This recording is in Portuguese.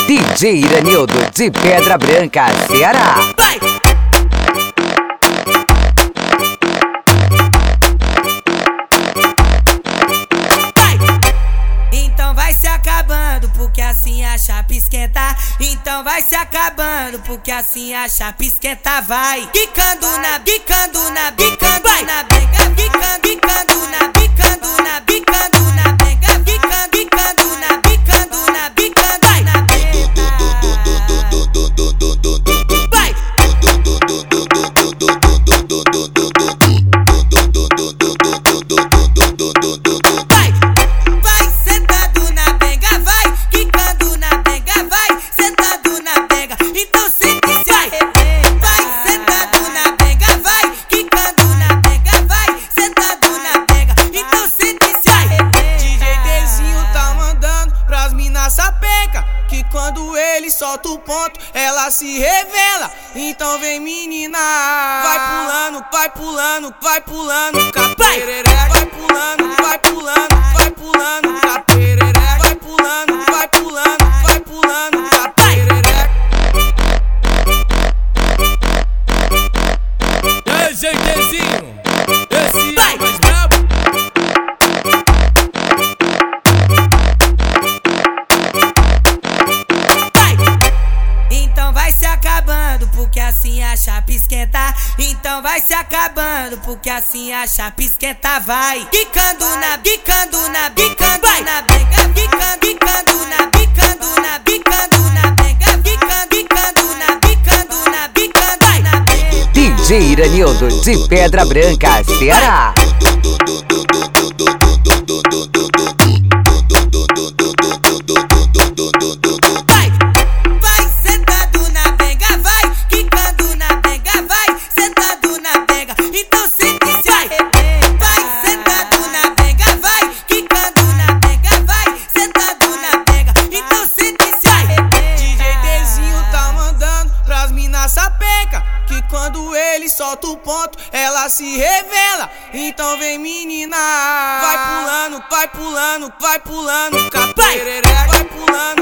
DJ Iranildo de Pedra Branca, Ceará. Vai! Então vai se acabando, porque assim a chapa esquenta. Então vai se acabando, porque assim a chapa esquenta. Vai quicando na, bicando na, bicando na benga, bicando, bicando na, bicando na, bicando na benga, bicando, bicando na, bicando na, bicando na benga. Vai! Vai sentado na benga, vai quicando na benga, vai sentado na benga. Então sente e se arrepende. Vai sentado na benga, vai quicando na benga, vai sentado na benga. Então sente e se arrepende. DJ Dezinho tá mandando pras minas sapeca, que quando ele solta o ponto, ela se revela. Então vem menina, vai pulando, vai pulando, vai pulando, caperereca. Vai pulando, vai pulando, vai pulando, caperereca. Vai pulando, vai pulando, vai pulando, caperereca. E aí, GTzinho, esse Vai! é o mais brabo. Então vai se acabando, porque assim a chapa esquenta. Então vai se acabando, porque assim a chapa esquenta. Vai quicando na, bicando na, bicando na benga, bicando, bicando na, bicando na, bicando na benga, bicando, bicando na, bicando na, bicando na benga. DJ Iranildo de Pedra Branca, Ceará. Vai sentado na benga, vai quicando na benga, vai sentado na benga. Então sente e se arrepende. Vai sentado na benga, vai quicando na benga, vai sentado na benga. Então sente e se arrepende. DJ Dezinho tá mandando pras minas sapeca, que quando ele solta o ponto, ela se revela. Então vem menina, vai pulando, vai pulando, vai pulando, caperereca. Vai pulando,